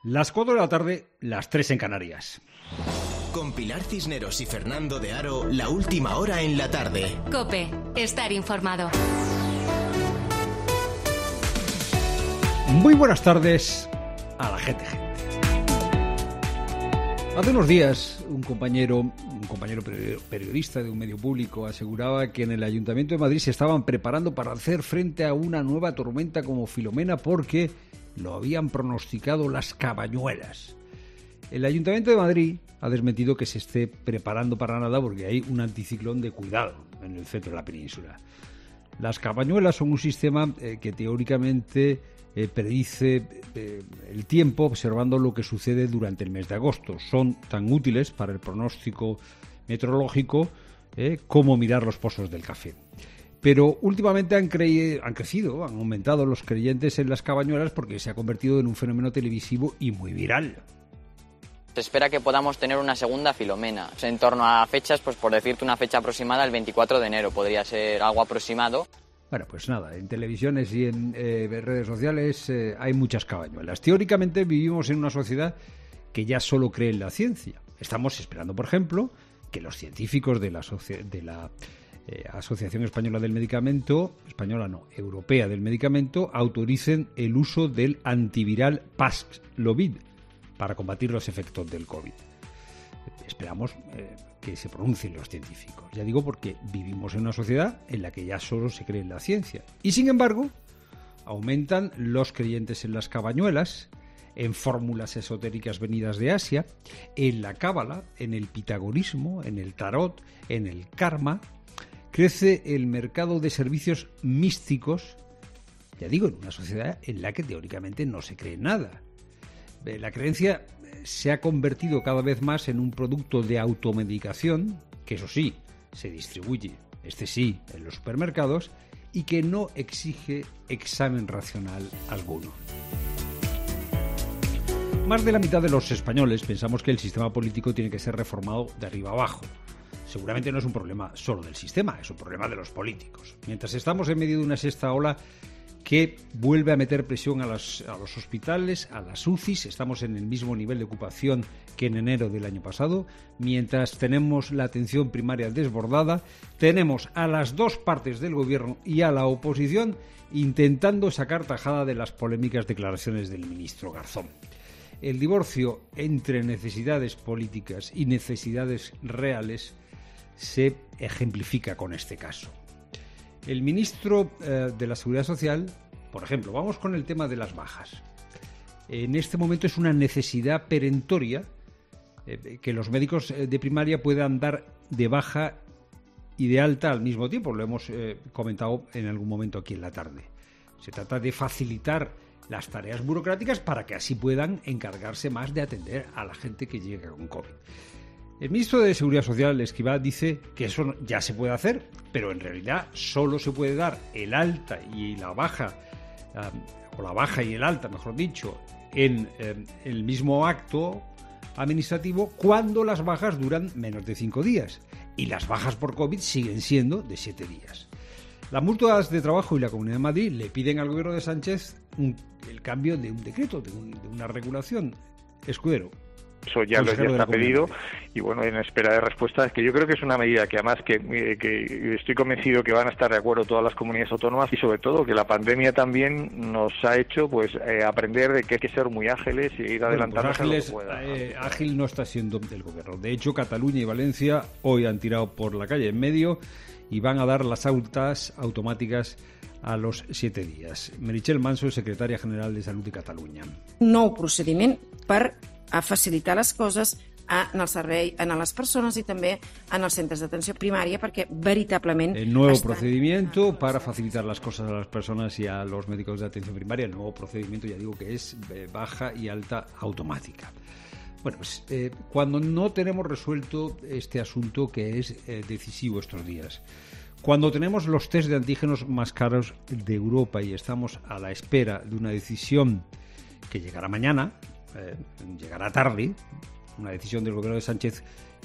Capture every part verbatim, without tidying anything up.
Las cuatro de la tarde, las tres en Canarias. Con Pilar Cisneros y Fernando de Aro, la última hora en la tarde. COPE, estar informado. Muy buenas tardes a la gente, gente. Hace unos días, un compañero, un compañero periodista de un medio público aseguraba que en el Ayuntamiento de Madrid se estaban preparando para hacer frente a una nueva tormenta como Filomena porque lo habían pronosticado las cabañuelas. El Ayuntamiento de Madrid ha desmentido que se esté preparando para nada porque hay un anticiclón de cuidado en el centro de la península. Las cabañuelas son un sistema eh, que teóricamente eh, predice eh, el tiempo observando lo que sucede durante el mes de agosto. Son tan útiles para el pronóstico meteorológico eh, como mirar los pozos del café. Pero últimamente han, cre- han crecido, han aumentado los creyentes en las cabañuelas porque se ha convertido en un fenómeno televisivo y muy viral. Se espera que podamos tener una segunda Filomena. En torno a fechas, pues por decirte una fecha aproximada, el veinticuatro de enero podría ser algo aproximado. Bueno, pues nada, en televisiones y en eh, redes sociales eh, hay muchas cabañuelas. Teóricamente vivimos en una sociedad que ya solo cree en la ciencia. Estamos esperando, por ejemplo, que los científicos de la, asoci- de la eh, Asociación Española del Medicamento, española no, Europea del Medicamento, autoricen el uso del antiviral Paxlovid para combatir los efectos del COVID. Esperamos eh, que se pronuncien los científicos. Ya digo porque vivimos en una sociedad en la que ya solo se cree en la ciencia. Y sin embargo, aumentan los creyentes en las cabañuelas, en fórmulas esotéricas venidas de Asia, en la cábala, en el pitagorismo, en el tarot, en el karma. Crece el mercado de servicios místicos, ya digo, en una sociedad en la que teóricamente no se cree nada. La creencia se ha convertido cada vez más en un producto de automedicación, que eso sí, se distribuye, este sí, en los supermercados, y que no exige examen racional alguno. Más de la mitad de los españoles pensamos que el sistema político tiene que ser reformado de arriba abajo. Seguramente no es un problema solo del sistema, es un problema de los políticos. Mientras estamos en medio de una sexta ola que vuelve a meter presión a los, a los hospitales, a las U C Is. Estamos en el mismo nivel de ocupación que en enero del año pasado. Mientras tenemos la atención primaria desbordada, tenemos a las dos partes del gobierno y a la oposición intentando sacar tajada de las polémicas declaraciones del ministro Garzón. El divorcio entre necesidades políticas y necesidades reales se ejemplifica con este caso. El ministro eh, de la Seguridad Social, por ejemplo, vamos con el tema de las bajas. En este momento es una necesidad perentoria eh, que los médicos de primaria puedan dar de baja y de alta al mismo tiempo. Lo hemos eh, comentado en algún momento aquí en la tarde. Se trata de facilitar las tareas burocráticas para que así puedan encargarse más de atender a la gente que llega con COVID. El ministro de Seguridad Social, Escrivá, dice que eso ya se puede hacer, pero en realidad solo se puede dar el alta y la baja, um, o la baja y el alta, mejor dicho, en um, el mismo acto administrativo cuando las bajas duran menos de cinco días y las bajas por COVID siguen siendo de siete días. Las mutuas de trabajo y la Comunidad de Madrid le piden al gobierno de Sánchez un, el cambio de un decreto, de, un, de una regulación. Escudero. Eso ya lo ya está pedido y bueno, en espera de respuestas, que yo creo que es una medida que además que, que estoy convencido que van a estar de acuerdo todas las comunidades autónomas y sobre todo que la pandemia también nos ha hecho pues eh, aprender de que hay que ser muy ágiles y ir adelantando. Bueno, pues ágiles, eh, ágil no está siendo el gobierno. De hecho, Cataluña y Valencia hoy han tirado por la calle en medio y van a dar las altas automáticas a los siete días. Meritxell Manso, secretaria general de Salut de Catalunya. Un nou procediment per a facilitar les coses en el servei, en les persones i també en els centres d'atenció primària perquè veritablement... El nuevo estan... procedimiento para facilitar las cosas a las personas y a los médicos de atención primaria. El nuevo procedimiento, ya digo, que es baja y alta automática. Bueno, pues eh, cuando no tenemos resuelto este asunto que es eh, decisivo estos días, cuando tenemos los test de antígenos más caros de Europa y estamos a la espera de una decisión que llegará mañana, eh, llegará tarde, una decisión del gobierno de Sánchez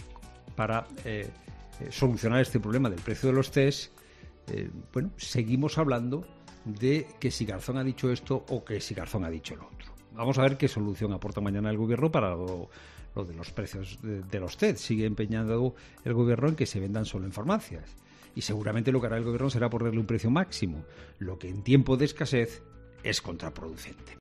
para eh, eh, solucionar este problema del precio de los test, eh, bueno, seguimos hablando de que si Garzón ha dicho esto o que si Garzón ha dicho lo otro. Vamos a ver qué solución aporta mañana el gobierno para lo, lo de los precios de, de los test. Sigue empeñado el gobierno en que se vendan solo en farmacias. Y seguramente lo que hará el gobierno será ponerle un precio máximo, lo que en tiempo de escasez es contraproducente.